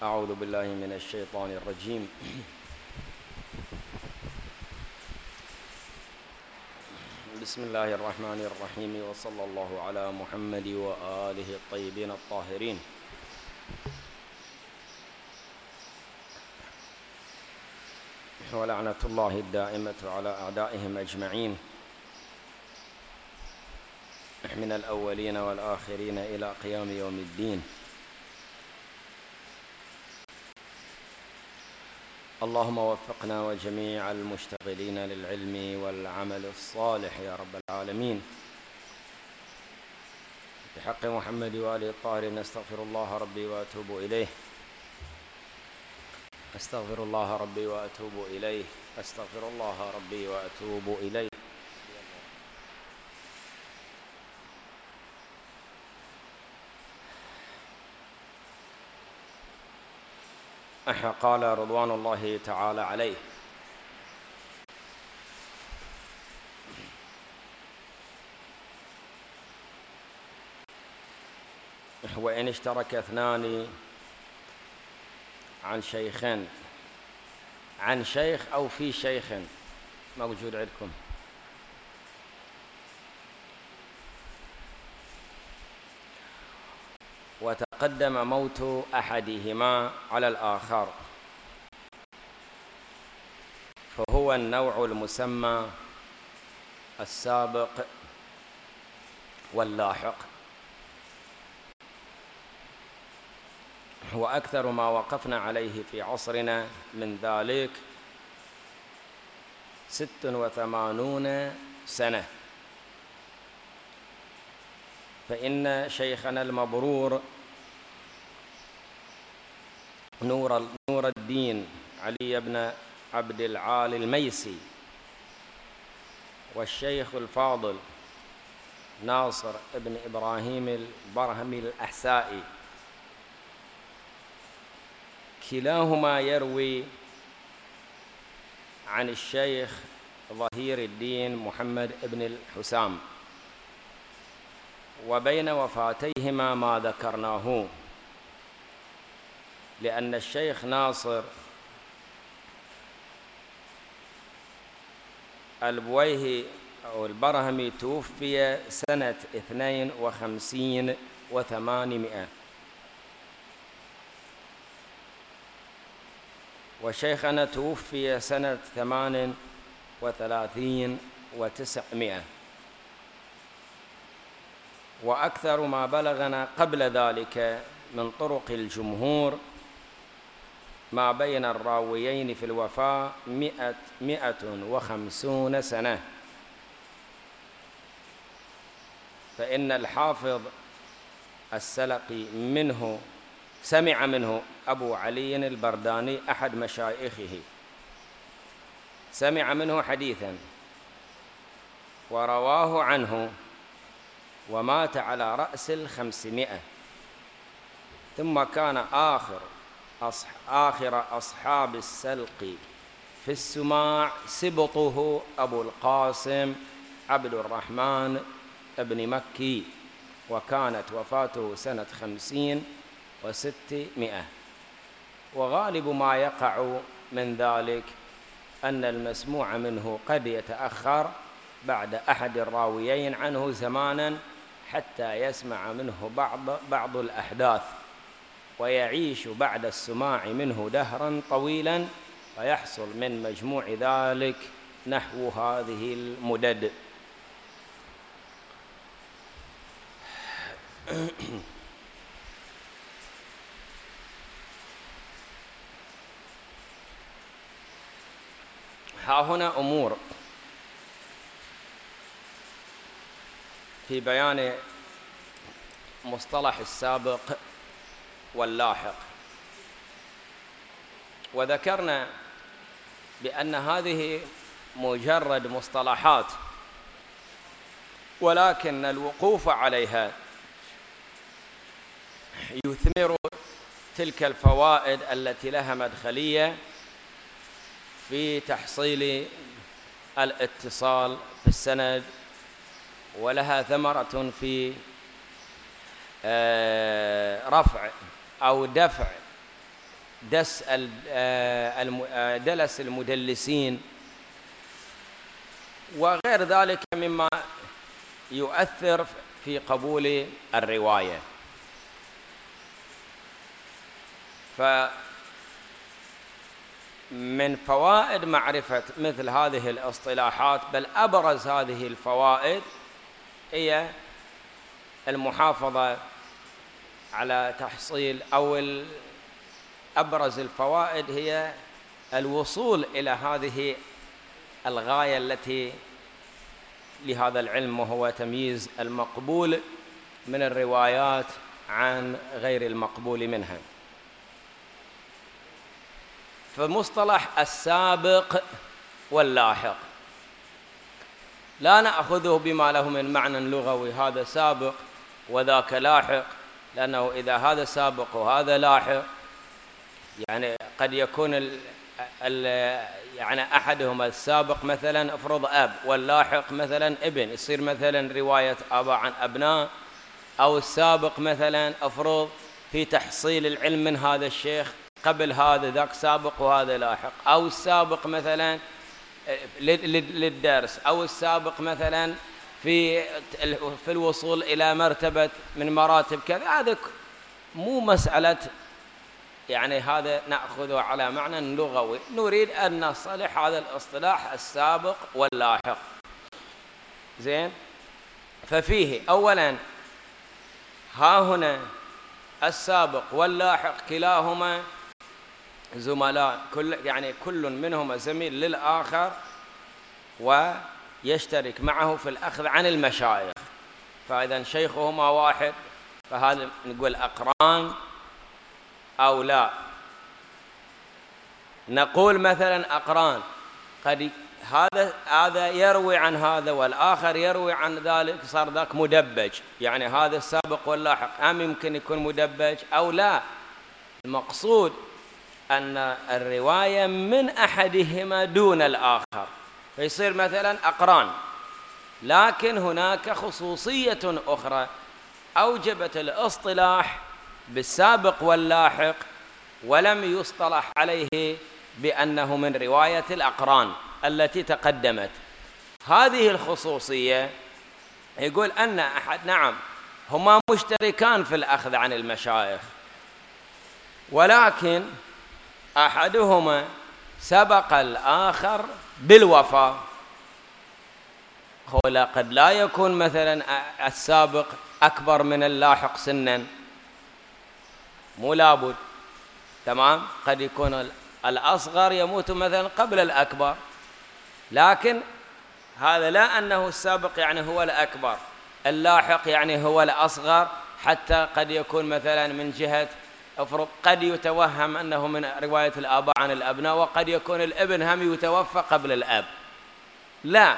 أعوذ بالله من الشيطان الرجيم. بسم الله الرحمن الرحيم، وصلى الله على محمد وآله الطيبين الطاهرين. ولعنة الله الدائمة على أعدائهم أجمعين من الأولين والآخرين إلى قيام يوم الدين. اللهم وفقنا وجميع المشتغلين للعلم والعمل الصالح يا رب العالمين. بحق محمد وآله الطاهرين أستغفر الله ربي وأتوب إليه، أستغفر الله ربي وأتوب إليه، أستغفر الله ربي وأتوب إليه. قال رضوان الله تعالى عليه: وإن اشترك اثنان عن شيخين، عن شيخ أو في شيخ موجود عندكم، وتقدم موت أحدهما على الآخر، فهو النوع المسمى السابق واللاحق. وأكثر ما وقفنا عليه في عصرنا من ذلك 86 سنة. فإن شيخنا المبرور نور الدين علي بن عبد العال الميسي، والشيخ الفاضل ناصر بن إبراهيم البرهمي الأحسائي، كلاهما يروي عن الشيخ ظهير الدين محمد بن الحسام، وبين وفاتيهما ما ذكرناه، لأن الشيخ ناصر البويهي أو البرهمي توفي سنة 52 و800، وشيخنا توفي سنة 38 و900. وأكثر ما بلغنا قبل ذلك من طرق الجمهور ما بين الراويين في الوفاة 150 سنة. فإن الحافظ السلقي سمع منه أبو علي البرداني أحد مشايخه، سمع منه حديثا ورواه عنه، ومات على رأس 500. ثم كان آخر أصحاب السلق في السماع سبطه أبو القاسم عبد الرحمن بن مكي، وكانت وفاته سنة 50 و600. وغالب ما يقع من ذلك أن المسموع منه قد يتأخر بعد أحد الراويين عنه زمانا حتى يسمع منه بعض الأحداث، ويعيش بعد السماع منه دهرا طويلا، فيحصل من مجموع ذلك نحو هذه المدد. ها هنا أمور في بيان مصطلح السابق واللاحق. وذكرنا بأن هذه مجرد مصطلحات، ولكن الوقوف عليها يثمر تلك الفوائد التي لها مدخلية في تحصيل الاتصال في السند، ولها ثمرة في رفع أو دفع دلس المدلسين وغير ذلك مما يؤثر في قبول الرواية. فمن فوائد معرفة مثل هذه الاصطلاحات، بل أبرز هذه الفوائد، هي المحافظة على تحصيل، أو أبرز الفوائد هي الوصول إلى هذه الغاية التي لهذا العلم، وهو تمييز المقبول من الروايات عن غير المقبول منها. فمصطلح السابق واللاحق لا نأخذه بما له من معنى لغوي، هذا سابق وذاك لاحق، لأنه إذا هذا سابق وهذا لاحق يعني قد يكون يعني أحدهما السابق مثلا افرض أب، واللاحق مثلا ابن، يصير مثلا رواية آباء عن أبناء، أو السابق مثلا افرض في تحصيل العلم من هذا الشيخ قبل هذا، ذاك سابق وهذا لاحق، أو السابق مثلا للدرس، أو السابق مثلا في الوصول إلى مرتبة من مراتب كذا. هذا مو مسألة يعني هذا نأخذه على معنى لغوي، نريد أن نصلح هذا الاصطلاح السابق واللاحق. زين، ففيه أولا ها هنا السابق واللاحق كلاهما زملاء، كل منهما زميل للآخر ويشترك معه في الأخذ عن المشايخ، فإذا شيخهما واحد فهذا نقول أقران أو لا. نقول مثلا أقران، قد هذا يروي عن هذا والآخر يروي عن ذلك، صار ذاك مدبج، يعني هذا السابق واللاحق أم يمكن يكون مدبج أو لا. المقصود أن الرواية من أحدهما دون الآخر، فيصير مثلا أقران، لكن هناك خصوصية أخرى أوجبت الاصطلاح بالسابق واللاحق ولم يصطلح عليه بأنه من رواية الأقران التي تقدمت. هذه الخصوصية يقول أن نعم هما مشتركان في الأخذ عن المشايخ، ولكن أحدهما سبق الآخر بالوفاء. هو قد لا يكون مثلا السابق أكبر من اللاحق سنا، مو لابد، تمام، قد يكون الأصغر يموت مثلا قبل الأكبر، لكن هذا لا أنه السابق يعني هو الأكبر، اللاحق يعني هو الأصغر، حتى قد يكون مثلا من جهة قد يتوهم أنه من رواية الآباء عن الأبناء، وقد يكون الابن هم يتوفى قبل الأب، لا.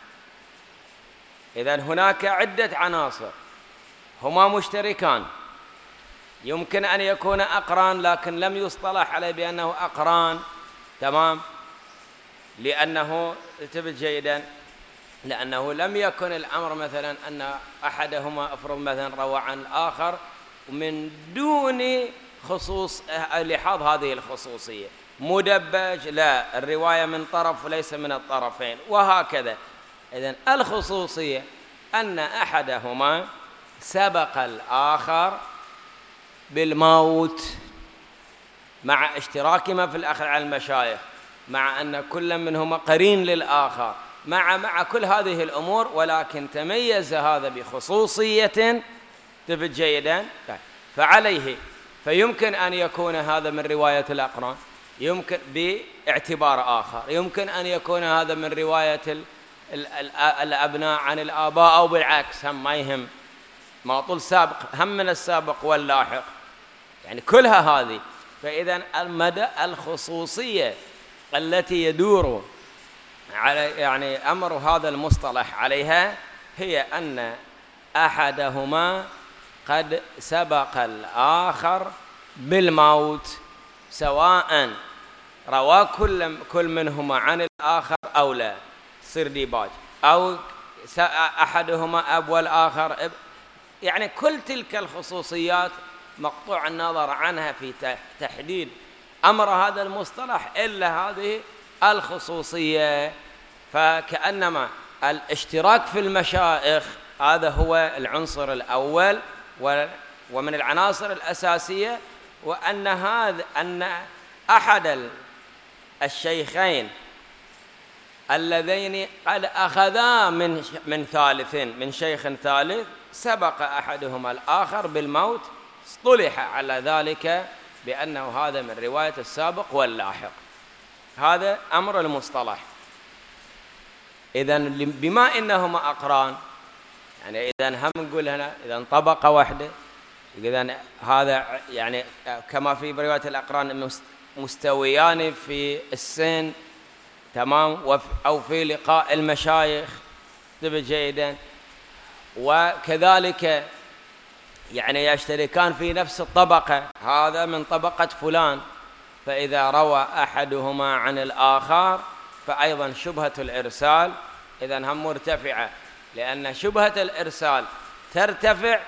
إذن هناك عدة عناصر هما مشتركان، يمكن أن يكون أقران لكن لم يصطلح عليه بأنه أقران، تمام، لأنه انتبه جيدا، لأنه لم يكن الأمر مثلا أن أحدهما أفرض مثلا روى عن الآخر من دون خصوص لحاظ هذه الخصوصية، مدبج، لا، الرواية من طرف وليس من الطرفين، وهكذا. إذن الخصوصية أن أحدهما سبق الآخر بالموت مع اشتراكهما في الأخذ على المشايخ، مع أن كل منهما قرين للآخر، مع كل هذه الأمور، ولكن تميز هذا بخصوصية تفت جيدا، فعليه فيمكن أن يكون هذا من رواية الأقران، يمكن باعتبار آخر، يمكن أن يكون هذا من رواية الأبناء عن الآباء، أو بالعكس، هم ما يهم، ما طول سابق هم من السابق واللاحق، يعني كلها هذه. فإذا المدى الخصوصية التي يدور على يعني أمر هذا المصطلح عليها هي أن أحدهما قد سبق الآخر بالموت، سواء روى كل منهما عن الآخر أو لا، صير ديباج، أو أحدهما أب والآخر أب، يعني كل تلك الخصوصيات مقطوع النظر عنها في تحديد أمر هذا المصطلح إلا هذه الخصوصية. فكأنما الاشتراك في المشايخ هذا هو العنصر الأول ومن العناصر الأساسية، أن أحد الشيخين اللذين قد أخذا من شيخ ثالث سبق أحدهما الآخر بالموت، اصطلح على ذلك بأنه هذا من رواية السابق واللاحق. هذا أمر المصطلح. إذن بما إنهما أقران، يعني إذن هم نقول هنا إذن طبقة واحدة، إذن هذا يعني كما في رواية الأقران مستويان في السن، تمام، أو في لقاء المشايخ، انتبه جيدا، وكذلك يعني يشتركان في نفس الطبقة، هذا من طبقة فلان، فإذا روى أحدهما عن الآخر فأيضا شبهة الإرسال إذن هم مرتفعة، لأن شبهة الإرسال ترتفع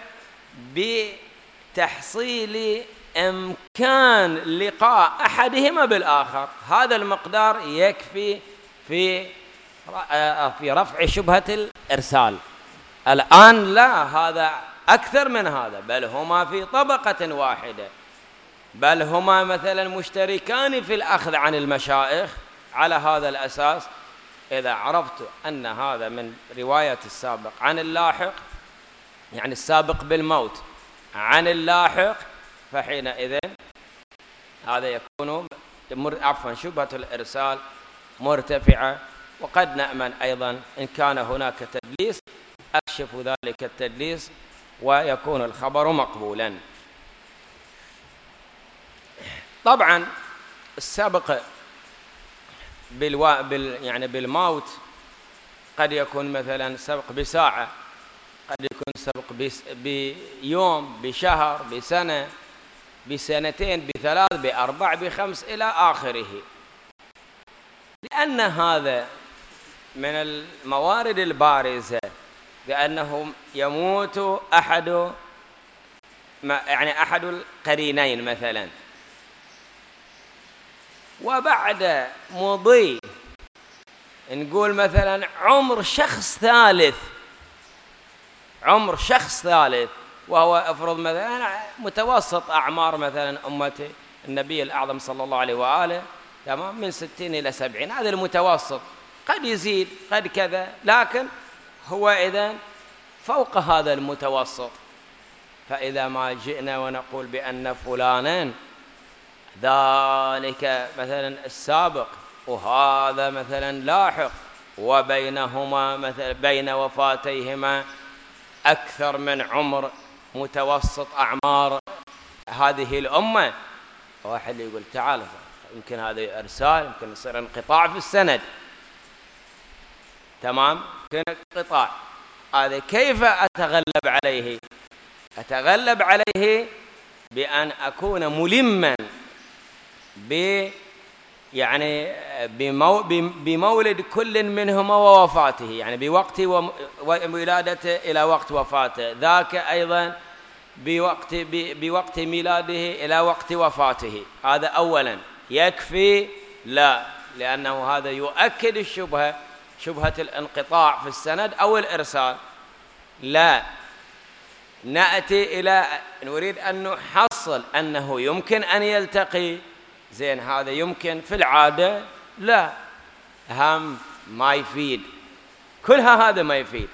بتحصيل إمكان لقاء أحدهما بالآخر. هذا المقدار يكفي في رفع شبهة الإرسال. الآن لا، هذا أكثر من هذا، بل هما في طبقة واحدة، بل هما مثلا مشتركان في الأخذ عن المشايخ. على هذا الأساس إذا عرفت أن هذا من رواية السابق عن اللاحق، يعني السابق بالموت عن اللاحق، فحينئذ هذا يكون شبهة الإرسال مرتفعة. وقد نأمن أيضا إن كان هناك تدليس أكشف ذلك التدليس ويكون الخبر مقبولا. طبعا السابق يعني بالموت قد يكون مثلا سبق بساعة، قد يكون سبق بيوم، بشهر، بسنة، بسنتين، بثلاث، بأربع، بخمس إلى آخره، لأن هذا من الموارد البارزة بأنه يموت أحد القرينين مثلا، وبعد مضي نقول مثلا عمر شخص ثالث، وهو افرض مثلا متوسط أعمار مثلا أمة النبي الأعظم صلى الله عليه وآله، تمام، من 60 إلى 70، هذا المتوسط، قد يزيد قد كذا، لكن هو إذن فوق هذا المتوسط. فإذا ما جئنا ونقول بأن فلانا ذلك مثلا السابق وهذا مثلا لاحق، وبينهما مثلا بين وفاتيهما أكثر من عمر متوسط أعمار هذه الأمة، واحد يقول تعال يمكن هذا إرسال، يمكن يصير انقطاع في السند، تمام، يمكن انقطاع، هذا كيف أتغلب عليه؟ أتغلب عليه بأن أكون ملما يعني بمولد كل منهما ووفاته، يعني بوقت ولادته إلى وقت وفاته، ذاك أيضا بوقت ميلاده إلى وقت وفاته. هذا أولا يكفي؟ لا، لأنه هذا يؤكد شبهة الانقطاع في السند أو الإرسال. لا، نأتي إلى نريد أن نحصل أنه يمكن أن يلتقي، زين، هذا يمكن في العادة، لا، هم ما يفيد، كلها هذا ما يفيد.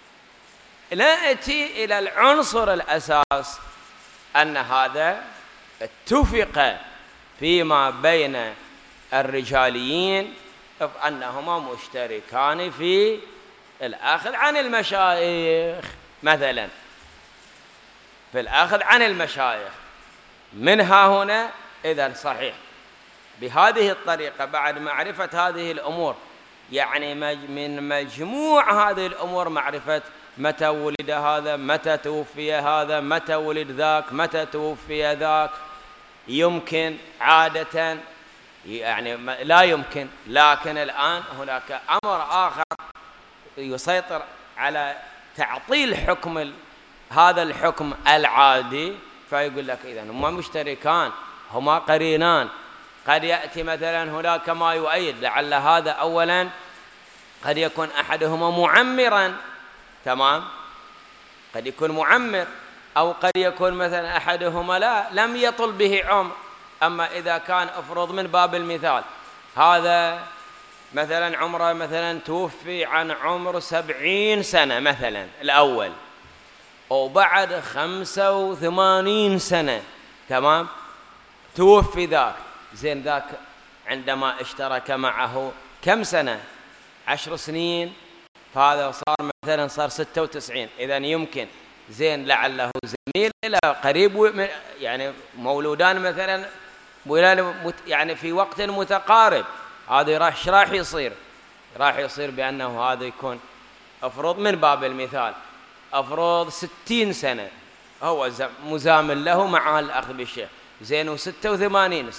نأتي إلى العنصر الأساس أن هذا اتفق فيما بين الرجاليين أنهما مشتركان في الأخذ عن المشايخ، مثلا في الأخذ عن المشايخ. منها هنا إذن صحيح بهذه الطريقة بعد معرفة هذه الأمور، يعني من مجموع هذه الأمور معرفة متى ولد هذا، متى توفي هذا، متى ولد ذاك، متى توفي ذاك، يمكن عادة يعني لا يمكن، لكن الآن هناك أمر آخر يسيطر على تعطيل حكم هذا الحكم العادي، فيقول لك إذن هما مشتركان، هما قرينان، قد يأتي مثلا هناك ما يؤيد، لعل هذا أولا قد يكون أحدهما معمرا، تمام، قد يكون معمر، أو قد يكون مثلا أحدهما لا لم يطل به عمر. أما إذا كان افرض من باب المثال هذا مثلا عمره مثلا توفي عن عمر 70 سنة مثلا الأول، وبعد 85 سنة تمام توفي ذاك، زين ذاك عندما اشترك معه كم سنة؟ 10 سنين، فهذا صار مثلا صار 96. إذن يمكن زين لعله زميل إلى قريب يعني مولودان مثلا يعني في وقت متقارب، هذا ايش راح يصير؟ راح يصير بأنه هذا يكون أفرض من باب المثال أفرض 60 سنة هو مزامن له مع الأخذ بالشيخ، زين و86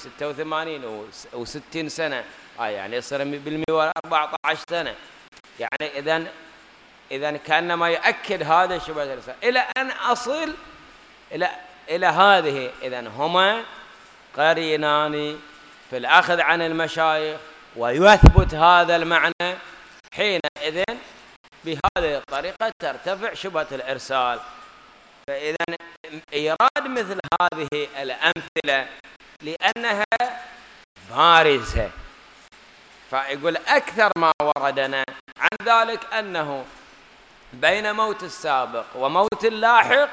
و60 سنة يعني يصير بال114 سنة. يعني إذن كأنما يؤكد هذا شبهة الرسالة إلى أن أصل إلى هذه. إذن هما قرينان في الأخذ عن المشايخ، ويثبت هذا المعنى، حينئذ بهذه الطريقة ترتفع شبهة الإرسال. فإذا إيراد مثل هذه الأمثلة لأنها بارزة، فيقول أكثر ما وردنا عن ذلك أنه بين موت السابق وموت اللاحق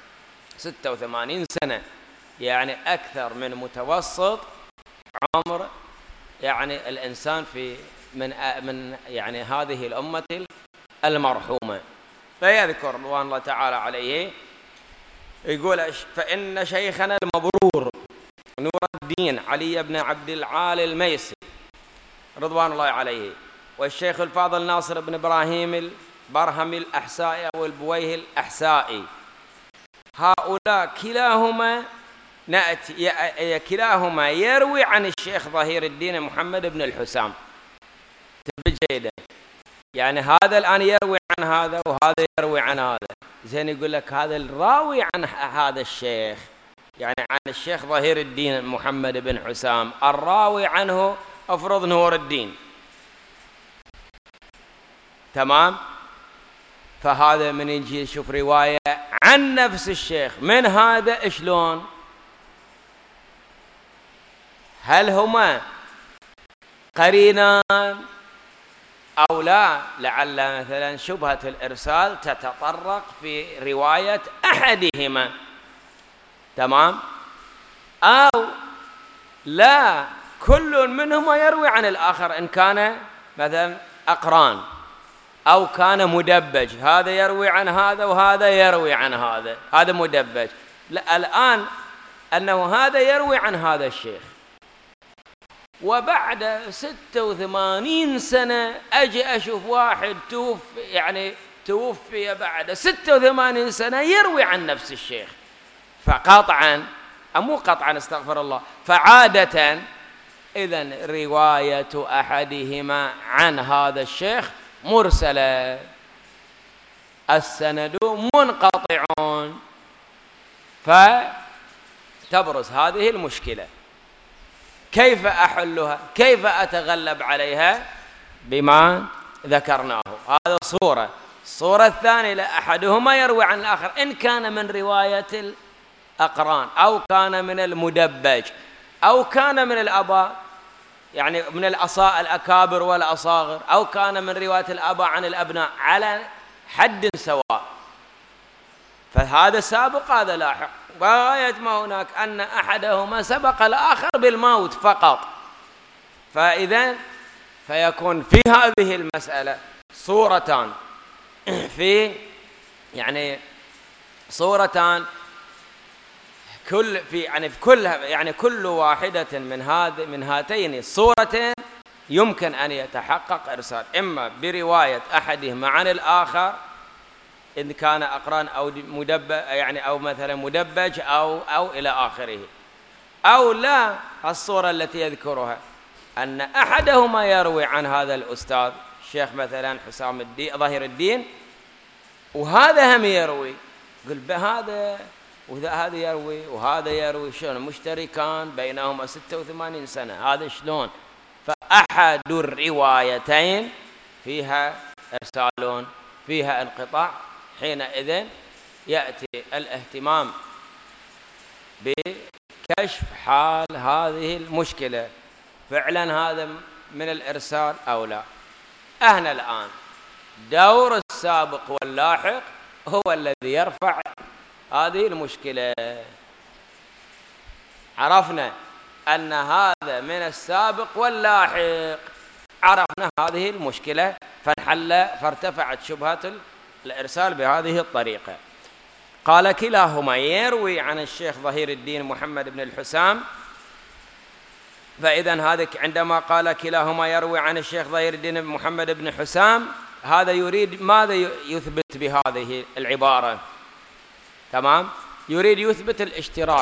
86 سنة، يعني أكثر من متوسط عمر يعني الإنسان في من يعني هذه الأمة المرحومة. فيذكر رضوان الله تعالى عليه يقول: فإن شيخنا المبرور نور الدين علي بن عبد العال الميسي رضوان الله عليه، والشيخ الفاضل ناصر بن إبراهيم البرهمي الأحسائي أو البويه الأحسائي، هؤلاء كلاهما يروي عن الشيخ ظهير الدين محمد بن الحسام. انتبه جيدا، يعني هذا الآن يروي عن هذا وهذا يروي عن هذا. زين يقول لك هذا الراوي عن هذا الشيخ، يعني عن الشيخ ظهير الدين محمد بن حسام، الراوي عنه أفرض نور الدين، تمام. فهذا من يجي يشوف رواية عن نفس الشيخ من هذا شلون؟ هل هما قرينان أو لا؟ لعل مثلا شبهة الإرسال تتطرق في رواية أحدهما، تمام، أو لا كل منهما يروي عن الآخر، إن كان مثلا أقران أو كان مدبج، هذا يروي عن هذا وهذا يروي عن هذا، هذا مدبج. لا، الآن أنه هذا يروي عن هذا الشيخ، وبعد 86 سنة أجي أشوف واحد توفي بعد 86 سنة يروي عن نفس الشيخ، فقطعا مو قطعا استغفر الله، فعادة إذن رواية أحدهما عن هذا الشيخ مرسلة، السند منقطع، فتبرز هذه المشكلة. كيف أحلها؟ كيف أتغلب عليها؟ بما ذكرناه. هذا الصورة الثانية لأحدهما يروي عن الآخر، إن كان من رواية الأقران أو كان من المدبج أو كان من الآباء، يعني من الأكابر والأصاغر، أو كان من رواية الآباء عن الأبناء، على حد سواء، فهذا سابق هذا لاحق. وغاية ما هناك أن أحدهما سبق الآخر بالموت فقط. فإذا فيكون في هذه المسألة صورتان، صورتان كل واحدة من هاتين الصورتين يمكن أن يتحقق إرسال، إما برواية أحدهما عن الآخر إن كان أقران أو أو مثلا مدبج أو إلى آخره، أو لا الصورة التي يذكرها أن أحدهما يروي عن هذا الأستاذ الشيخ مثلا حسام الدين ظهير الدين، وهذا هم يروي، قل بهذا وهذا يروي وهذا يروي، شلون مشتركان بينهما 86 سنة؟ هذا شلون؟ فأحد الروايتين فيها إرسال فيها انقطاع، حينئذ يأتي الاهتمام بكشف حال هذه المشكلة، فعلا هذا من الإرسال أو لا. احنا الآن دور السابق واللاحق هو الذي يرفع هذه المشكلة. عرفنا أن هذا من السابق واللاحق، عرفنا هذه المشكلة فارتفعت شبهة الإرسال بهذه الطريقة. قال كلاهما يروي عن الشيخ ظهير الدين محمد بن الحسام. فإذا هذا عندما قال كلاهما يروي عن الشيخ ظهير الدين محمد بن حسام، هذا يريد ماذا يثبت بهذه العبارة؟ تمام، يريد يثبت الاشتراك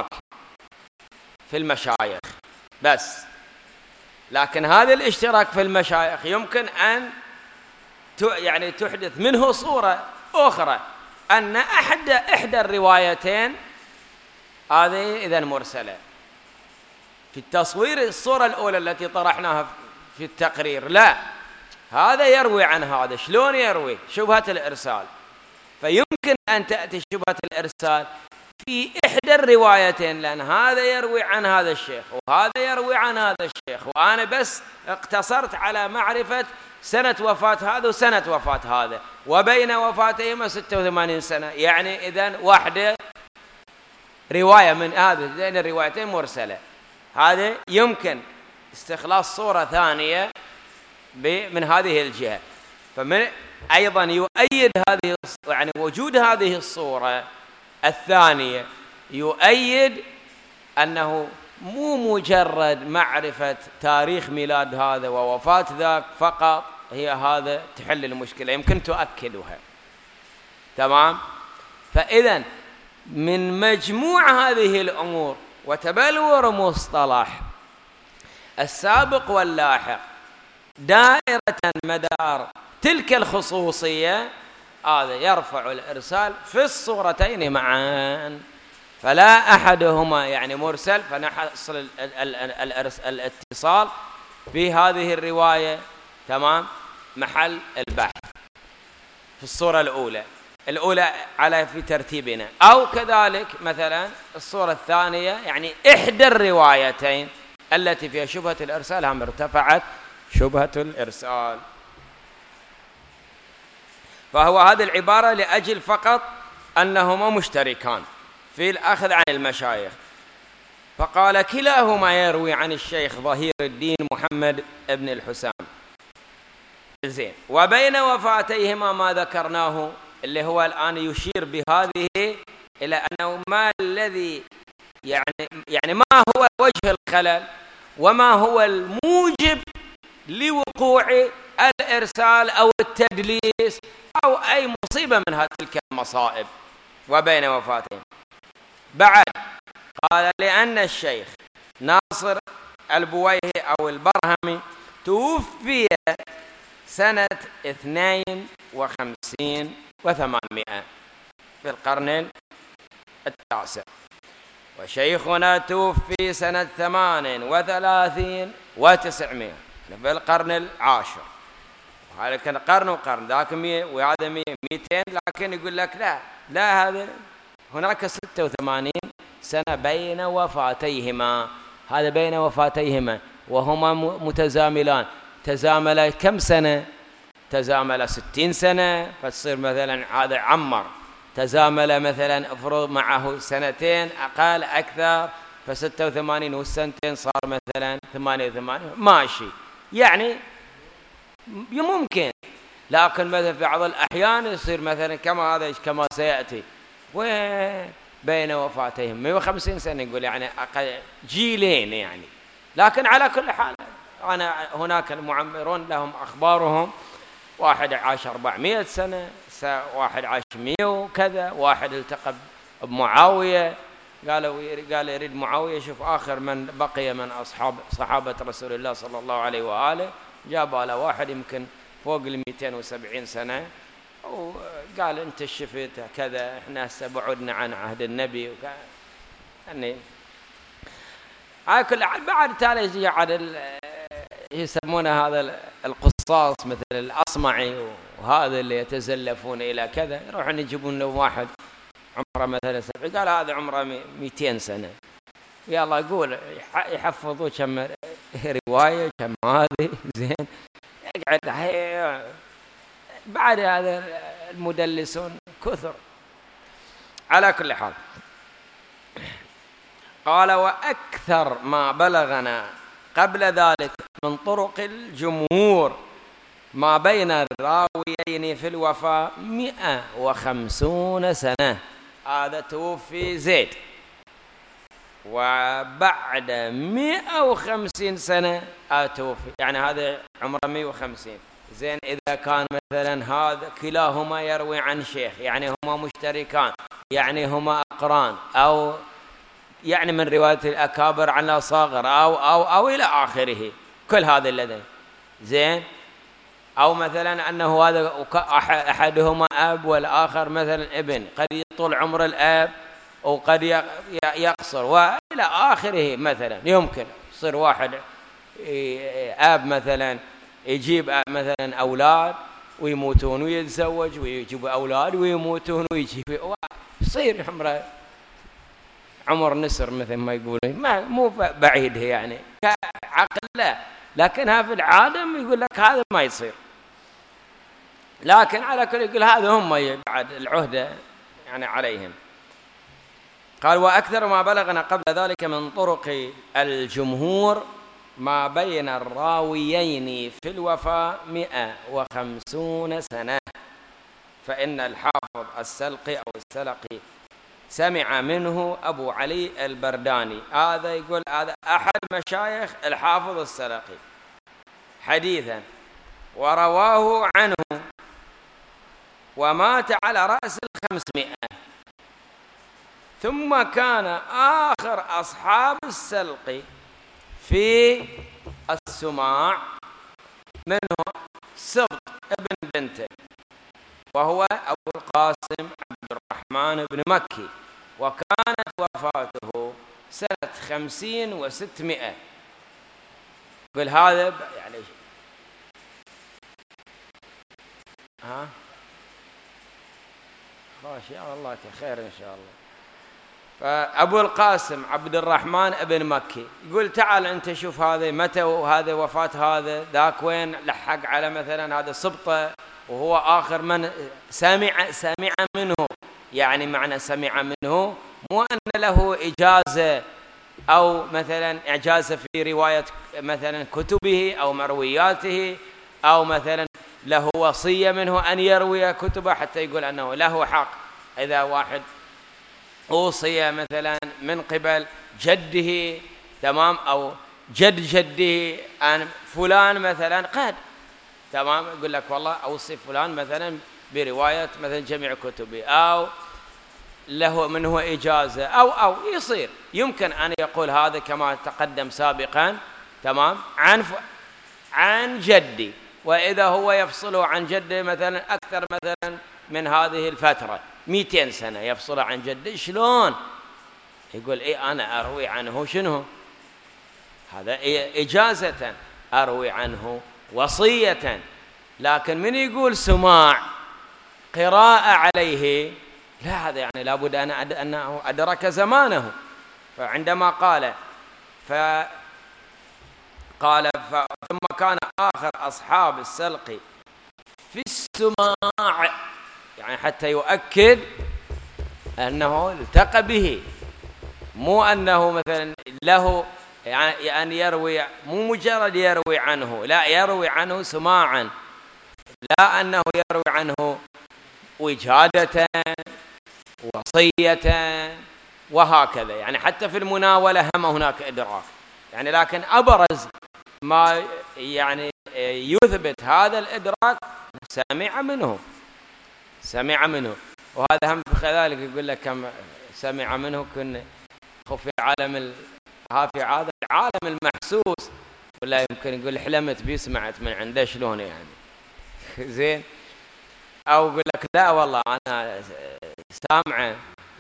في المشايخ بس، لكن هذا الاشتراك في المشايخ يمكن أن يعني تحدث منه صورة أخرى، أن إحدى الروايتين هذه إذن مرسلة. في التصوير الصورة الأولى التي طرحناها في التقرير، لا، هذا يروي عن هذا. شلون يروي؟ شبهة الإرسال. فيمكن أن تأتي شبهة الإرسال في إحدى الروايتين، لأن هذا يروي عن هذا الشيخ وهذا يروي عن هذا الشيخ، وأنا بس اقتصرت على معرفة سنة وفاة هذا وسنة وفاة هذا، وبين وفاتهما 86 سنة، يعني إذن واحدة رواية من هذه الروايتين مرسلة. هذا يمكن استخلاص صورة ثانية من هذه الجهة. فمن أيضا يؤيد هذه، يعني وجود هذه الصورة الثانية يؤيد أنه مو مجرد معرفة تاريخ ميلاد هذا ووفاة ذاك فقط هي هذا تحل المشكلة، يمكن تؤكدها. تمام. فإذا من مجموع هذه الأمور وتبلور مصطلح السابق واللاحق دائرة مدار تلك الخصوصية، هذا يرفع الإرسال في الصورتين معا، فلا أحدهما يعني مرسل، فنحصل الاتصال في هذه الرواية. تمام، محل البحث في الصورة الأولى على في ترتيبنا، أو كذلك مثلا الصورة الثانية، يعني إحدى الروايتين التي فيها شبهة الإرسال هم ارتفعت شبهة الإرسال. فهو هذه العبارة لأجل فقط أنهما مشتركان في الأخذ عن المشايخ. فقال كلاهما يروي عن الشيخ ظهير الدين محمد بن الحسام. زين، وبين وفاتيهما ما ذكرناه اللي هو الآن يشير بهذه إلى أنه ما الذي يعني ما هو وجه الخلل وما هو الموجب لوقوع الإرسال أو التدليس أو أي مصيبة من تلك المصائب وبين وفاتهم. بعد قال لأن الشيخ ناصر البويهي أو البرهمي توفي سنة 52 و800 في القرن التاسع، وشيخنا توفي سنة 38 و900 في القرن العاشر. هذا كان قرن وقرن، ذاك 100 وهذا 200، لكن يقول لك لا هذا هناك 86 سنة بين وفاتيهما. هذا بين وفاتيهما وهما متزاملان. تزامل كم سنة؟ تزامل 60 سنة، فتصير مثلا هذا عمر. تزامل مثلا افرض معه سنتين أقل أكثر، ف86 والسنتين صار مثلا 88 ماشي، يعني ممكن. لكن مثلا في بعض الأحيان يصير مثلا كما سيأتي بين وفاتهم 150 سنة، يقول يعني أقل جيلين يعني. لكن على كل حال أنا هناك المعمرون لهم أخبارهم، واحد عاش 400 سنة، واحد عاش 100 وكذا، واحد التقى بمعاوية قال يريد معاوية يشوف آخر من بقي من صحابة رسول الله صلى الله عليه وآله، جاب على واحد يمكن فوق 270 سنة، قال أنت شفت كذا، إحنا هسه بعدنا عن عهد النبي يعني على كل حال. بعد تالي يجعل يسمونه هذا القصاص مثل الأصمعي وهذا اللي يتزلفون إلى كذا، يروحون يجيبون له واحد عمره مثلا 70، قال هذا عمره 200 سنة، يلا يقول يحفظوا كم رواية كم هذه زين، يقعد بعد هذا المدلسون كثر. على كل حال قال وأكثر ما بلغنا قبل ذلك من طرق الجمهور ما بين الراويين في الوفاة 150 سنة. هذا توفي زيد، وبعد 150 سنة توفي، يعني هذا عمره 150. زين إذا كان مثلا هذا كلاهما يروي عن شيخ، يعني هما مشتركان، يعني هما أقران، أو يعني من رواية الأكابر عن الأصاغر أو إلى آخره، كل هذا الذي زين. أو مثلا أنه هذا أحدهما أب والآخر مثلا ابن، قد يطول عمر الأب وقد يقصر وإلى آخره. مثلا يمكن يصير واحد أب مثلا يجيب مثلا أولاد ويموتون، ويتزوج ويجيب أولاد ويموتون، ويجيب يصير عمر نسر مثل ما يقولون، مو بعيد يعني كعقل لا، لكنها في العالم يقول لك هذا ما يصير. لكن على كل يقول هذا هم بعد العهدة يعني عليهم. قال وأكثر ما بلغنا قبل ذلك من طرق الجمهور ما بين الراويين في الوفاة 150 سنة. فإن الحافظ السلقي أو السلقي سمع منه أبو علي البرداني، هذا يقول هذا أحد مشايخ الحافظ السلقي حديثا، ورواه عنه، ومات على رأس 500. ثم كان آخر أصحاب السلقي في السماع منه سبط ابن بنته، وهو أبو القاسم عبد الرحمن بن مكي، وكانت وفاته سنة 50 و600. قل هذا يعني خلاص يا الله خير إن شاء الله. فأبو القاسم عبد الرحمن بن مكي يقول تعال أنت شوف هذا متى وهذا وفاة هذا ذاك وين لحق على مثلا هذا سبطة، وهو آخر من سمع منه. يعني معنى سمع منه مو أن له إجازة أو مثلا إجازة في رواية مثلا كتبه أو مروياته، أو مثلا له وصية منه أن يروي كتبه حتى يقول أنه له حق. إذا واحد أوصي مثلا من قبل جده تمام أو جد جده أن فلان مثلا قد تمام، يقول لك والله أوصي فلان مثلا برواية مثلا جميع كتبه، أو له منه إجازة أو يصير يمكن أن يقول هذا كما تقدم سابقا تمام عن جدي، وإذا هو يفصله عن جده مثلا أكثر مثلا من هذه الفترة 200 سنة يفصل عن جده، شلون يقول أنا أروي عنه شنو هذا إجازة أروي عنه وصية. لكن من يقول سماع قراءة عليه لا، هذا يعني لابد أنه أدرك زمانه. فعندما قال ثم كان آخر أصحاب السلقي في السماع، يعني حتى يؤكد أنه التقى به، مو أنه مثلا له يعني أن يروي، مو مجرد يروي عنه، لا يروي عنه سماعا، لا أنه يروي عنه وجادة وصية وهكذا. يعني حتى في المناولة هم هناك إدراك يعني، لكن أبرز ما يعني يثبت هذا الإدراك سمع منه. وهذا هم كذلك يقول لك كم سمع منه كن في عالم في هذا العالم المحسوس، ولا يمكن يقول حلمت بي سمعت من عنده، شلون يعني زين. أو يقول لك لا والله أنا سامعة،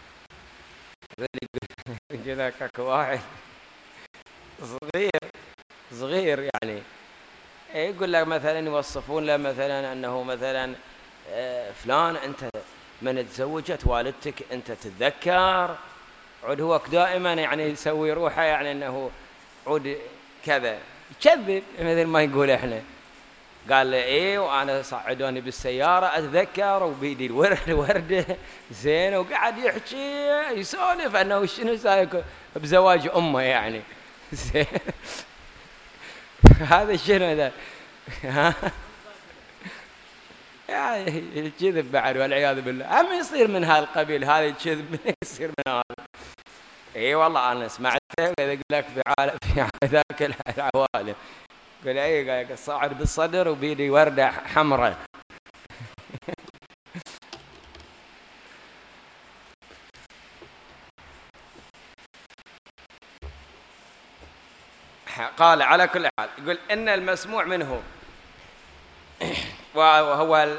يقول لك أكو واحد صغير يعني يقول لك مثلا يوصفون له مثلا أنه مثلا فلان أنت من تزوجت والدتك أنت تتذكر، عود هو دائما يعني يسوي روحه يعني أنه عود كذا، يكذب مثل ما يقول إحنا. قال له إيه وأنا صعدوني بالسيارة أتذكر وبيدي الوردة زين، وقعد يحكي يسولف أنه شنو سايق بزواج أمه يعني زين. هذا شنو ذا؟ يعني الكذب بعد والعياذ بالله، هم يصير من هالقبيل هذا الكذب من يصير من هذا. اي والله انا سمعته يقول لك في ذاك العوالم، قال اي قال صاعد بالصدر وبيدي ورده حمراء. قال على كل حال يقول ان المسموع منه وهو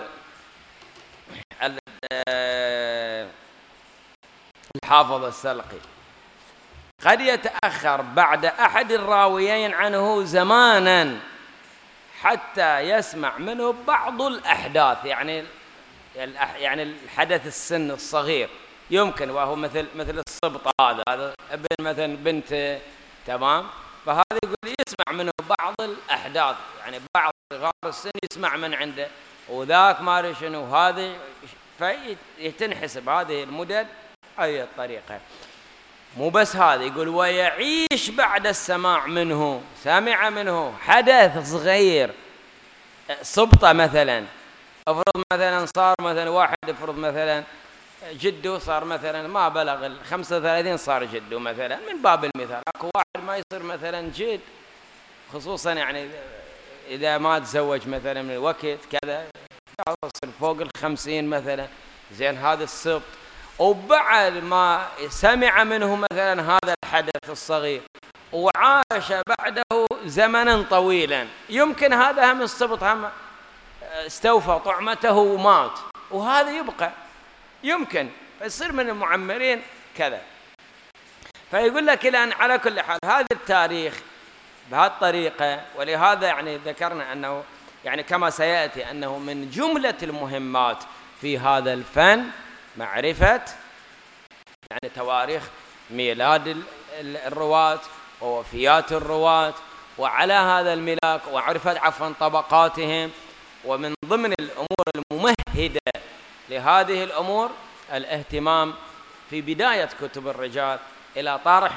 الحافظ السلقي قد يتأخر بعد أحد الراويين عنه زمانا حتى يسمع منه بعض الأحداث، يعني الحدث السن الصغير يمكن، وهو مثل الصبط هذا ابن مثلا بنت تمام، فهذا يقول يسمع منه بعض الأحداث، يعني بعض صغار السن يسمع من عنده، وذاك ما أدري شنو هذه، فتنحسب هذه المدد أي الطريقة. مو بس هذا، يقول ويعيش بعد السماع منه، سمع منه حدث صغير صبطة مثلا، افرض مثلا صار مثلا واحد، افرض مثلا جده صار مثلا ما بلغ 35 صار جده مثلا، من باب المثال. اكو واحد ما يصير مثلا جد، خصوصا يعني اذا ما تزوج مثلا من الوقت كذا، يصير فوق 50 مثلا، زين هذا السبط، وبعد ما سمع منه مثلا هذا الحدث الصغير وعاش بعده زمنا طويلا، يمكن هذا هم السبط هم استوفى طعمته ومات، وهذا يبقى يمكن يصير من المعمرين كذا. فيقول لك الآن على كل حال هذا التاريخ بهالطريقة، ولهذا يعني ذكرنا أنه يعني كما سيأتي أنه من جملة المهمات في هذا الفن معرفة يعني تواريخ ميلاد الرواة ووفيات الرواة، وعلى هذا الملاك وعرفة طبقاتهم. ومن ضمن الأمور الممهدة لهذه الأمور الاهتمام في بداية كتب الرجال إلى طرح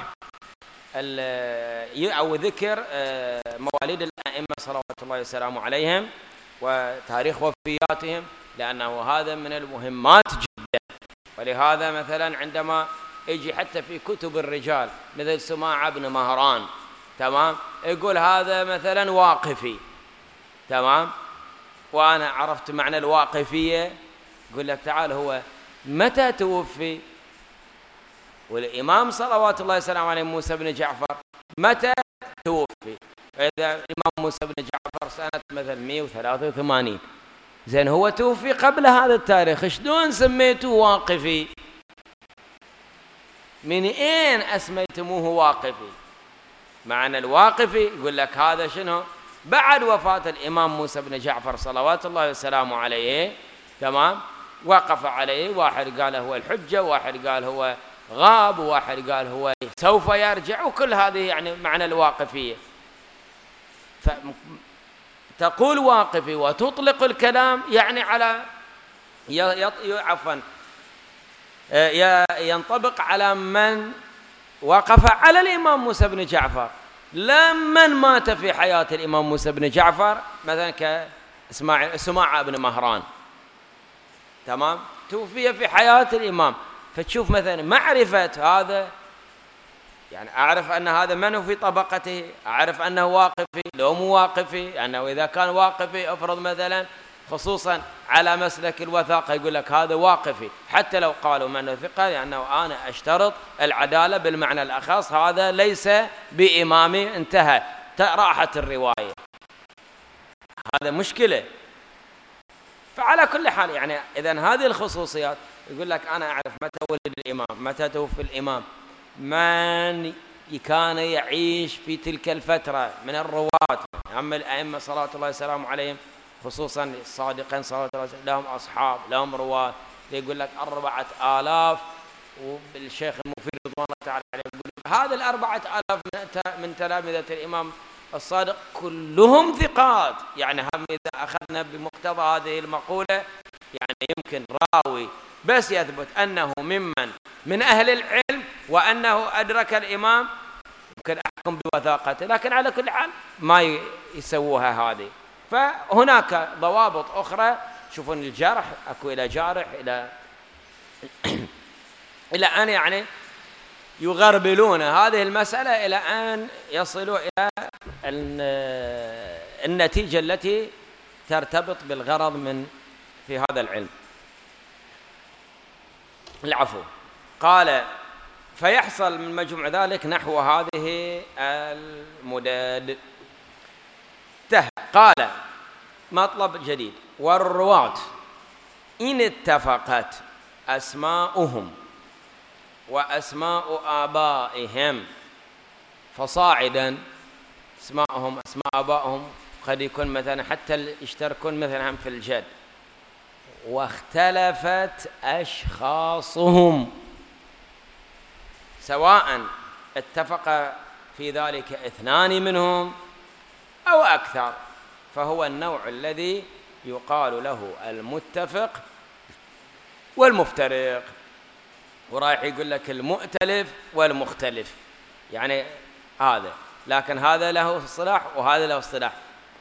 أو ذكر مواليد الأئمة صلوات الله وسلامه عليهم وتاريخ وفياتهم، لأنه هذا من المهمات جدا. ولهذا مثلا عندما يجي حتى في كتب الرجال مثل سماع بن مهران تمام، يقول هذا مثلا واقفي تمام، وأنا عرفت معنى الواقفية، يقول لك تعال هو متى توفي؟ والإمام صلوات الله وسلامه عليه موسى بن جعفر متى توفي؟ إذا الإمام موسى بن جعفر سنة مثلا 183، زين هو توفي قبل هذا التاريخ، شلون سميته واقفي؟ من أين أسميتموه واقفي؟ معنى الواقفي يقول لك هذا شنو؟ بعد وفاة الإمام موسى بن جعفر صلوات الله وسلامه عليه تمام، وقف عليه، واحد قال هو الحجة، واحد قال هو غاب، وواحد قال هو سوف يرجع، وكل هذه يعني معنى الواقفية. فتقول واقفي وتطلق الكلام يعني على ينطبق على من وقف على الإمام موسى بن جعفر، لا من مات في حياة الإمام موسى بن جعفر، مثلا كسماع بن مهران تمام، توفي في حياة الإمام. فتشوف مثلا معرفة هذا، يعني أعرف أن هذا من في طبقته، أعرف أنه واقفي لو مو واقفي، أنه إذا كان واقفي أفرض مثلا خصوصا على مسلك الوثاقة يقول لك هذا واقفي، حتى لو قالوا من ثقة، لأنه أنا أشترط العدالة بالمعنى الأخص، هذا ليس بإمامي، انتهى راحت الرواية، هذا مشكلة. فعلى كل حال يعني إذن هذه الخصوصيات يقول لك أنا أعرف متى ولد الإمام، متى توفي الإمام، من كان يعيش في تلك الفترة من الرواة. أما الأئمة صلاة الله وسلامه عليهم خصوصا الصادقين صلاة الله وسلامه لهم أصحاب لهم رواة، يقول لك 4000. والشيخ المفيد رضوان الله تعالى عليه يقول هذا 4000 من تلامذة الإمام الصادق كلهم ثقات. يعني هم إذا أخذنا بمقتضى هذه المقولة يعني يمكن راوي بس يثبت أنه من أهل العلم وأنه أدرك الإمام يمكن أحكم بوثاقته، لكن على كل حال ما يسووها هذه. فهناك ضوابط أخرى. شوفون الجرح أكو إلى جارح إلى أن يعني يغربلون هذه المسألة إلى أن يصلوا إلى النتيجة التي ترتبط بالغرض من في هذا العلم. العفو. قال فيحصل من مجموع ذلك نحو هذه المداد. قال مطلب جديد: والرواة إن اتفقت أسماؤهم وأسماء آبائهم، فصاعدا اسماءهم أسماء آبائهم قد يكون مثلا حتى يشتركون مثلا في الجد، واختلفت أشخاصهم سواء اتفق في ذلك 2 منهم أو أكثر، فهو النوع الذي يقال له المتفق والمفترق. ورايح يقول لك المؤتلف والمختلف، يعني هذا، لكن هذا له اصطلاح وهذا له اصطلاح.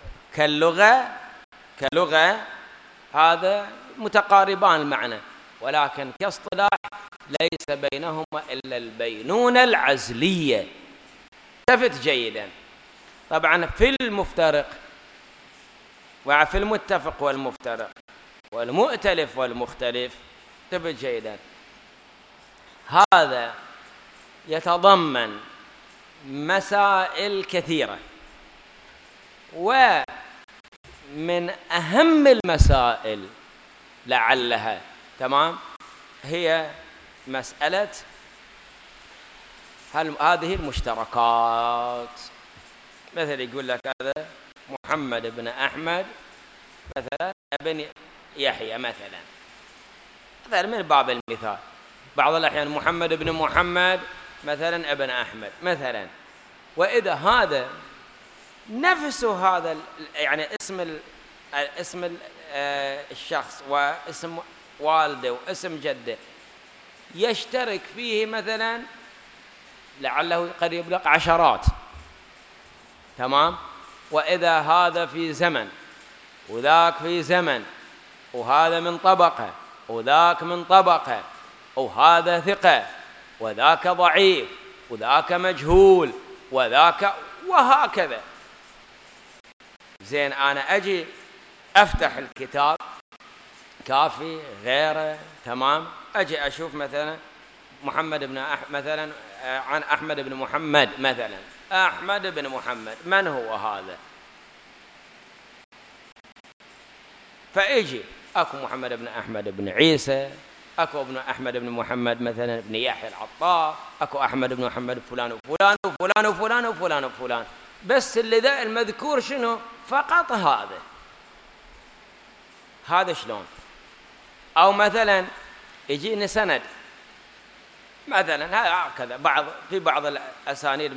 كلغة هذا متقاربان المعنى، ولكن كاصطلاح ليس بينهما إلا البينونة العزلية. التفت جيدا. طبعا في المفترق وفي المتفق والمفترق والمؤتلف والمختلف انتبه جيدا، هذا يتضمن مسائل كثيرة، ومن أهم المسائل لعلها تمام هي مسألة هل هذه المشتركات. مثل يقول لك هذا محمد بن أحمد مثلا ابن يحيى مثلا من باب المثال. بعض الأحيان محمد بن محمد مثلا ابن أحمد مثلا، وإذا هذا نفسه هذا يعني اسم الشخص واسم والده واسم جده يشترك فيه مثلا لعله قد يبلغ عشرات، تمام. وإذا هذا في زمن وذاك في زمن، وهذا من طبقة وذاك من طبقة، وهذا ثقة وذاك ضعيف وذاك مجهول وذاك وهكذا. زين أنا أجي أفتح الكتاب كافي غيره تمام، أجي أشوف مثلا محمد بن مثلا عن أحمد بن محمد مثلا، أحمد بن محمد من هو هذا؟ فأجي أكو محمد بن أحمد بن عيسى، أكو ابن أحمد بن محمد مثلا بن يحيى العطار، أكو أحمد بن محمد فلان وفلان وفلان وفلان وفلان وفلان، بس اللي ذا المذكور شنو؟ فقط هذا شلون؟ أو مثلا يجيني سند مثلا هكذا في بعض الأسانيد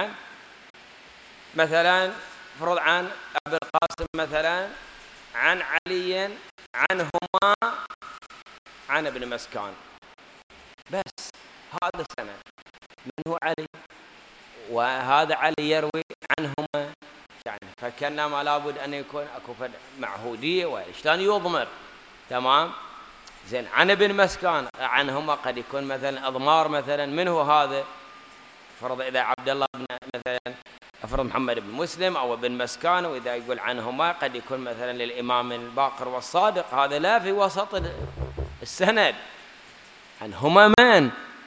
مثلا فرض عن أبي القاسم مثلا عن علي عنهما عن ابن مسكان، بس هذا سند من هو علي، وهذا علي يروي عنهما، يعني فكأنما لابد أن يكون أكو معهودية وشلون يضمر، تمام. زين عن ابن مسكان عنهما قد يكون مثلا أضمار مثلا من هو هذا؟ فرض إذا عبد الله بن مثلا أفرض محمد بن مسلم أو ابن مسكان، وإذا يقول عنهما قد يكون مثلا للإمام الباقر والصادق، هذا لا في وسط السند. عنهما من؟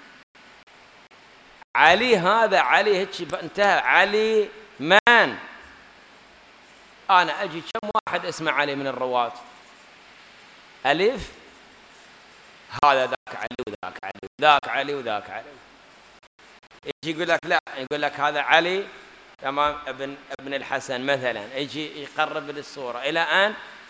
علي، هذا علي هيك انتهى. علي من؟ أنا أجي كم واحد اسمه علي من الرواة؟ ألف هذا ذاك علي وذاك علي وذاك علي وذاك علي. يجي يقول لك لا، يقول لك هذا علي تمام ابن الحسن مثلا، يجي يقرب للصورة إلى أن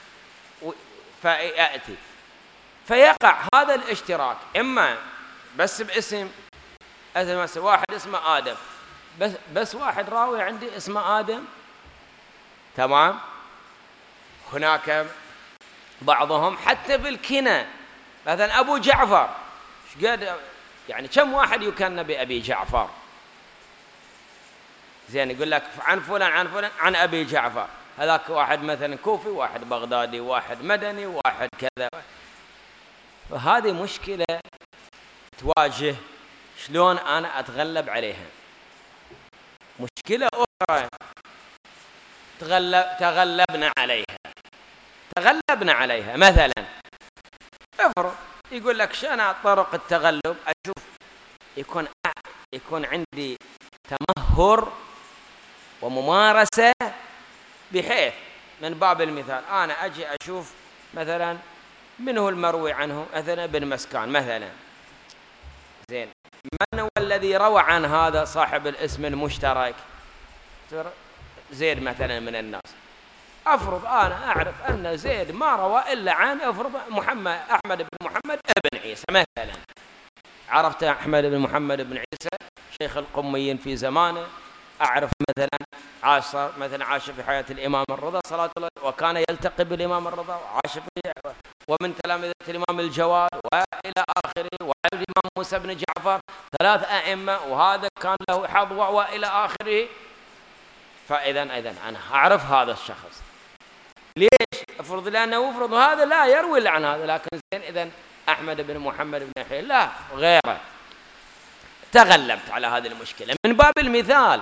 فيأتي فيقع هذا الاشتراك، إما بس باسم، مثلا واحد اسمه آدم، بس واحد راوي عندي اسمه آدم، تمام. هناك بعضهم حتى بالكنى، مثلا أبو جعفر، يعني كم واحد يكنى بأبي جعفر؟ زين، يقول لك عن فلان عن فلان عن أبي جعفر، هذاك واحد مثلا كوفي، واحد بغدادي، واحد مدني، واحد كذا. فهذه مشكلة تواجه، شلون أنا أتغلب عليها؟ مشكلة أخرى تغلبنا عليها. مثلا افرض يقول لك شنو طرق التغلب؟ أشوف يكون عندي تمهر وممارسة، بحيث من باب المثال أنا أجي أشوف مثلا من هو المروي عنه، مثلا ابن مسكان مثلا، زين، من هو الذي روى عن هذا صاحب الاسم المشترك؟ زيد مثلا من الناس. أفرض أنا أعرف أن زيد ما روى إلا عن أحمد بن محمد بن عيسى مثلا. عرفت أحمد بن محمد بن عيسى شيخ القميين في زمانه، أعرف مثلا عاش في حياة الإمام الرضا صلاة الله، وكان يلتقي بالإمام الرضا، وعاش في ومن تلامذة الإمام الجواد وإلى آخره، والإمام موسى بن جعفر، 3 أئمة، وهذا كان له حظ وإلى آخره. فإذا أنا أعرف هذا الشخص. ليش؟ أفرض لأنه أفرض هذا لا يروي إلا عن هذا، لكن زين إذن أحمد بن محمد بن حيان لا غيره. تغلبت على هذه المشكلة. من باب المثال،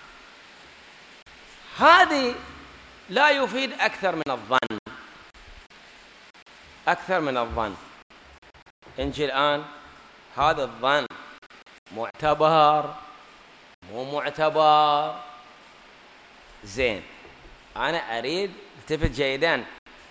هذه لا يفيد أكثر من الظن. انجي الآن هذا الظن معتبر مو معتبر؟ زين، أنا أريد، التفت جيدا،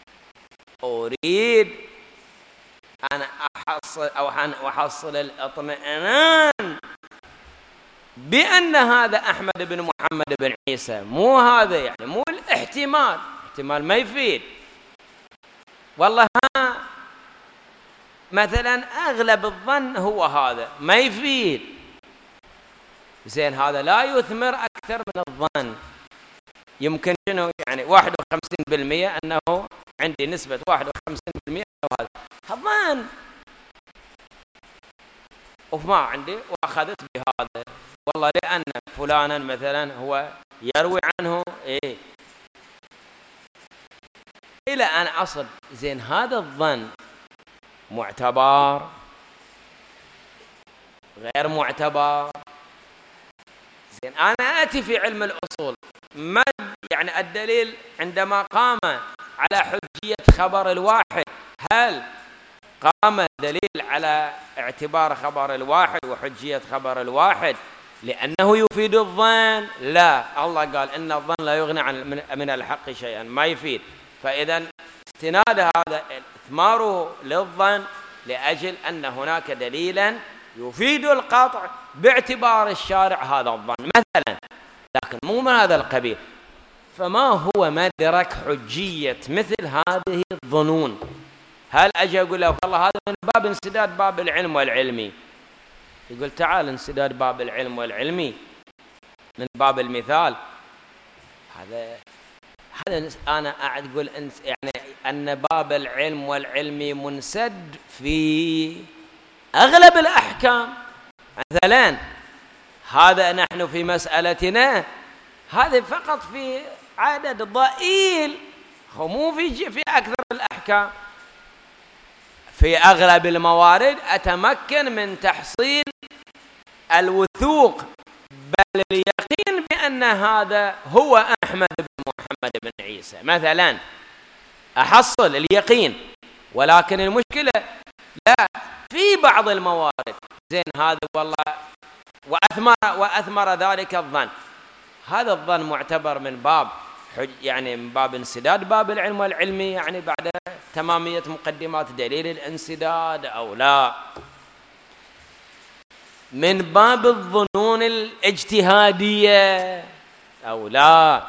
أريد أن أحصل الاطمئنان بأن هذا أحمد بن محمد بن عيسى، مو هذا، يعني مو الاحتمال ما يفيد. والله مثلا أغلب الظن هو هذا، ما يفيد. زين، هذا لا يثمر أكثر من الظن. يمكن شنو يعني 51% أنه عندي نسبة 51% هذا الظن، وما عندي وأخذت بهذا، والله لأن فلانا مثلا هو يروي عنه إلى أن أصل. زين، هذا الظن معتبر غير معتبر؟ زين، أنا آتي في علم الأصول، ما يعني الدليل عندما قام على حجية خبر الواحد؟ هل قام دليل على اعتبار خبر الواحد وحجية خبر الواحد لأنه يفيد الظن؟ لا، الله قال إن الظن لا يغني من الحق شيئا، ما يفيد. فإذا استناد هذا إثماره للظن لأجل أن هناك دليلا يفيد القطع باعتبار الشارع هذا الظن مثلا، لكن مو من هذا القبيل. فما هو مدرك حجية مثل هذه الظنون؟ هل أجي أقول له والله هذا من باب انسداد باب العلم والعلمي؟ يقول تعال انسداد باب العلم والعلمي من باب المثال. هذا أنا أعد أقول يعني أن باب العلم والعلمي منسد في أغلب الأحكام. مثلا هذا نحن في مسألتنا هذا فقط في عدد ضئيل، مو في أكثر الأحكام. في أغلب الموارد أتمكن من تحصيل الوثوق بل اليقين بأن هذا هو أحمد بن محمد بن عيسى مثلا، أحصل اليقين. ولكن المشكلة لا، في بعض الموارد زين هذا والله وأثمر ذلك الظن. هذا الظن معتبر من باب يعني من باب انسداد باب العلم والعلمي، يعني بعد تمامية مقدمات دليل الانسداد أو لا، من باب الظنون الاجتهادية أو لا،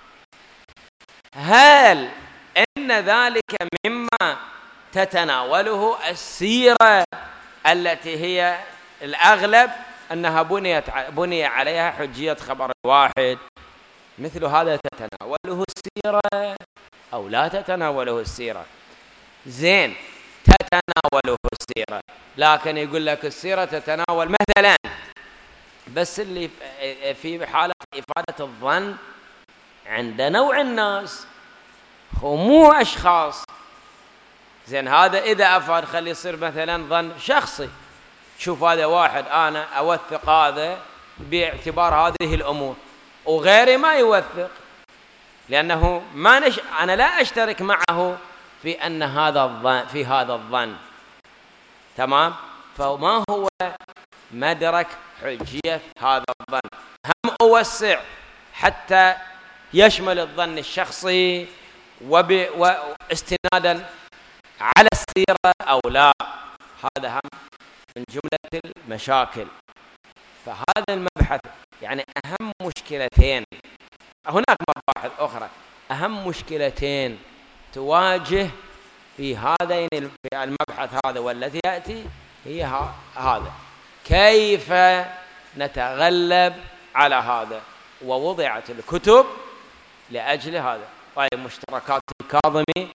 هل إن ذلك مما تتناوله السيرة التي هي الأغلب أنها بني عليها حجية خبر الواحد، مثل هذا تتناوله السيرة أو لا تتناوله السيرة؟ زين، تتناوله السيرة، لكن يقول لك السيرة تتناول مثلا بس اللي في حالة إفادة الظن عند نوع الناس، مو أشخاص. زين، هذا إذا أفاد خلي يصير مثلا ظن شخصي، شوف هذا واحد أنا أوثق هذا باعتبار هذه الأمور وغيري ما يوثق، لأنه أنا لا أشترك معه في أن هذا الظن، في هذا الظن، تمام؟ فما هو مدرك حجية هذا الظن؟ هم أوسع حتى يشمل الظن الشخصي واستنادا على السيرة أو لا؟ هذا هم من جملة المشاكل. فهذا المبحث يعني أهم مشكلتين، هناك مباحث أخرى، أهم مشكلتين تواجه في هذين في المبحث هذا والذي يأتي هي هذا: كيف نتغلب على هذا؟ ووضعت الكتب لأجل هذا. مشتركات الكاظمي،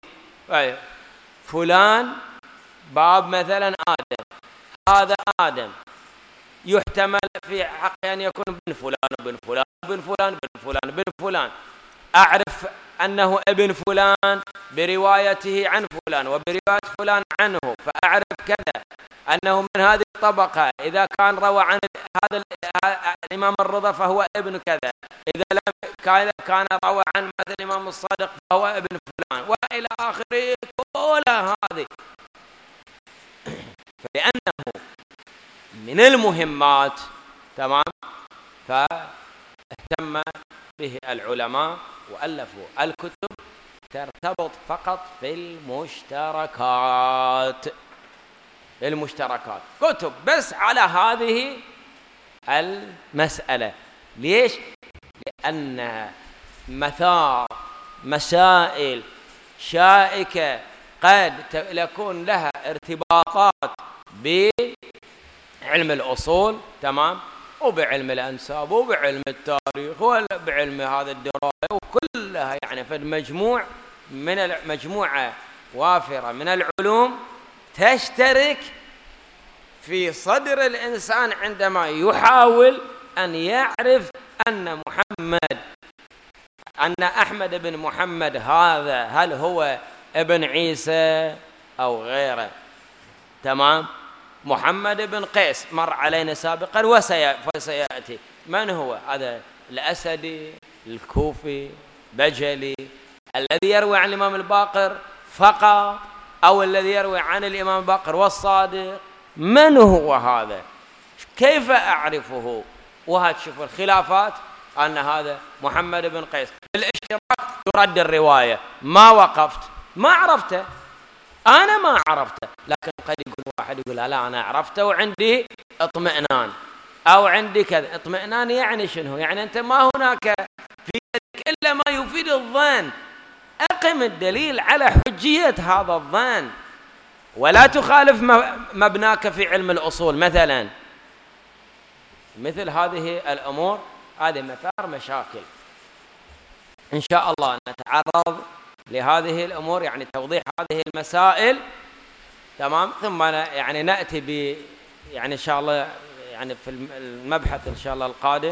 فلان باب مثلا آدم، هذا آدم يحتمل في حق أن يكون ابن فلان ابن فلان ابن فلان ابن فلان ابن فلان، أعرف أنه ابن فلان بروايته عن فلان وبرواية فلان عنه، فأعرف كذا أنه من هذه الطبقة، إذا كان روى عن هذا الإمام الرضا فهو ابن كذا، إذا لم كان روى عن مثل الإمام الصادق فهو ابن فلان، وإلى آخره. كل هذه فلأنه من المهمات، تمام، فاهتم به العلماء وألفوا الكتب ترتبط فقط بالمشتركات، كتب بس على هذه المسألة. ليش؟ لأن مثار مسائل شائكة قد يكون لها ارتباطات بعلم الأصول، تمام، وبعلم الأنساب وبعلم التاريخ وبعلم هذا الدراية، وكلها يعني في المجموع من مجموعة وافرة من العلوم تشترك في صدر الإنسان عندما يحاول أن يعرف أن أحمد بن محمد هذا هل هو ابن عيسى أو غيره، تمام. محمد بن قيس مر علينا سابقا وسيأتي، من هو هذا؟ الأسدي، الكوفي، بجلي، الذي يروي عن الإمام الباقر فقط أو الذي يروي عن الإمام الباقر والصادق؟ من هو هذا؟ كيف أعرفه؟ وهتشوف الخلافات أن هذا محمد بن قيس، الاشتراك ترد الرواية، ما وقفت ما عرفته، أنا ما عرفته، لكن قد يقول واحد يقول لا أنا عرفته وعندي اطمئنان أو عندي كذا. اطمئنان يعني شنو؟ يعني أنت ما هناك في يدك إلا ما يفيد الظن، أقم الدليل على حجية هذا الظن ولا تخالف مبناك في علم الأصول مثلا. مثل هذه الأمور هذه مثار مشاكل. إن شاء الله نتعرض لهذه الأمور، يعني توضيح هذه المسائل، تمام، ثم يعني نأتي يعني إن شاء الله يعني في المبحث إن شاء الله القادم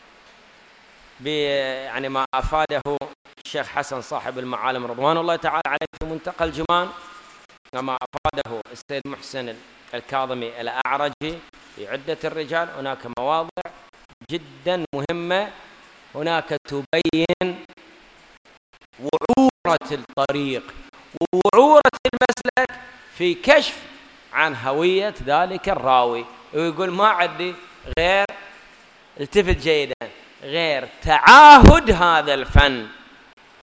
يعني ما أفاده الشيخ حسن صاحب المعالم رضوان الله تعالى عليه في منتقى الجمان، وما أفاده السيد محسن الكاظمي الأعرجي في عدة الرجال. هناك مواضع جدا مهمة هناك تبين وعورة الطريق ووعورة المسلك في كشف عن هوية ذلك الراوي، ويقول ما عندي غير، التفت جيدا، غير تعاهد هذا الفن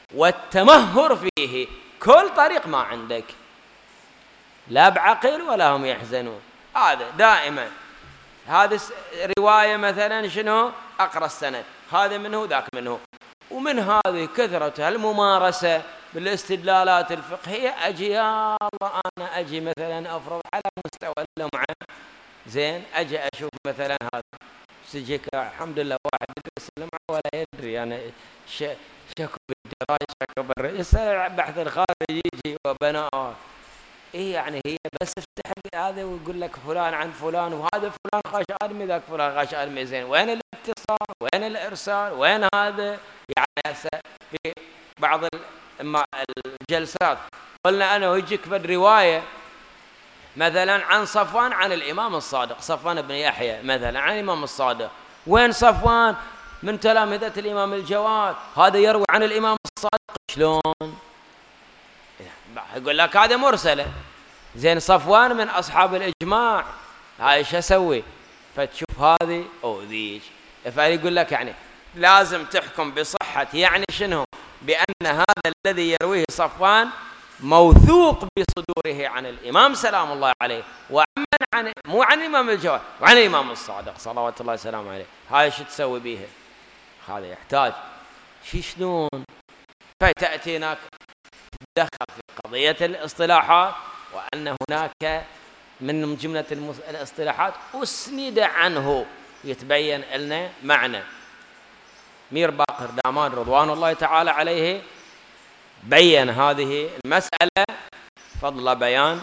والتمهر فيه. كل طريق ما عندك، لا بعقل ولا هم يحزنون. هذا دائما، هذه رواية مثلا شنو أقرأ السند، هذا منه ذاك منه. ومن هذه كثرة الممارسة بالاستدلالات الفقهية، أجي يا الله أنا أجي مثلا أفرض على مستوى اللمعة، زين أجي أشوف مثلا هذا سجيك الحمد لله واحد يدرس اللمعة ولا يدري يعني شكو بالدراية شكو بالرئيسة بحث الخارج يجي وبناء إيه يعني هي بس افتح لي هذا ويقول لك فلان عن فلان وهذا فلان غاش آدمي ذاك فلان غاش آدمي. زين وين الاتصال وين الإرسال وين هذا؟ يعني في بعض الجلسات قلنا أنا ويجيك بالرواية مثلا عن صفوان عن الإمام الصادق، صفوان بن يحيى مثلا عن الإمام الصادق. وين صفوان؟ من تلامذة الإمام الجواد، هذا يروي عن الإمام الصادق. شلون؟ يقول لك هذا مرسلة. زين صفوان من أصحاب الإجماع، هاي شو أسوي؟ فتشوف هذه أو ذيك، فيقول لك يعني لازم تحكم بصحة، يعني شنو؟ بأن هذا الذي يرويه صفوان موثوق بصدوره عن الإمام سلام الله عليه، وأمن عن مو عن الإمام الجواد وعن الإمام الصادق صلوات الله وسلامه عليه. هاي شو تسوي بيها؟ هذا يحتاج شلون؟ فتأتيناك دخل في قضية الاصطلاحات، وأن هناك من جملة الاصطلاحات أسند عنه يتبين لنا معنى. مير باقر دامان رضوان الله تعالى عليه بين هذه المسألة فضل بيان،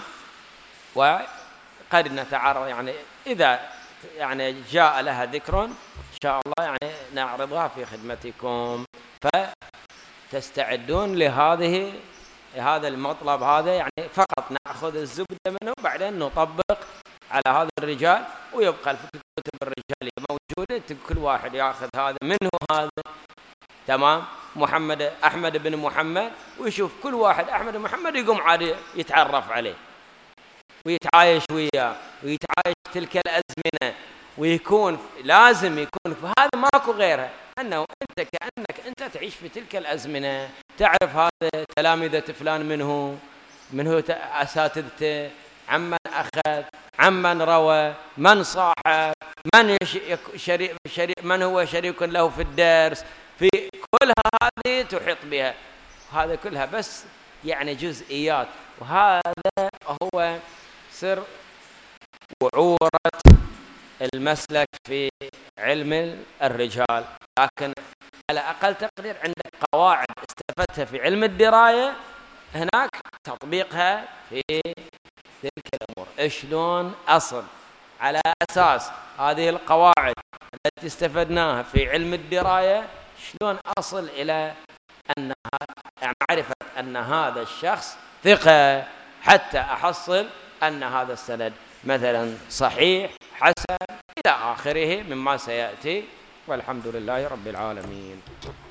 وقد نتعرض يعني إذا يعني جاء لها ذكر إن شاء الله يعني نعرضها في خدمتكم، فتستعدون لهذا المطلب هذا. يعني فقط نأخذ الزبدة منه وبعدين نطبق على هذا الرجال، ويبقى كتب الرجال موجودة، كل واحد يأخذ هذا منه هذا تمام. أحمد بن محمد، ويشوف كل واحد أحمد بن محمد يقوم عادي يتعرف عليه ويتعايش وياه ويتعايش تلك الأزمنة، ويكون لازم يكون فهذا ماكو غيرها، أنه أنت كأنك أنت تعيش في تلك الأزمنة، تعرف هذا تلامذة فلان منه أساتذته، عمن أخذ، عمن روى، من صاحب، من هو شريك له في الدرس، في كلها هذه تحيط بها. هذا كلها بس يعني جزئيات، وهذا هو سر وعورة المسلك في علم الرجال. لكن على أقل تقدير عندك قواعد استفدتها في علم الدراية، هناك تطبيقها في تلك الأمور. شلون أصل على أساس هذه القواعد التي استفدناها في علم الدراية، شلون أصل إلى أن معرفة أن هذا الشخص ثقة، حتى أحصل أن هذا السند مثلا صحيح حسن إلى آخره مما سيأتي. والحمد لله رب العالمين.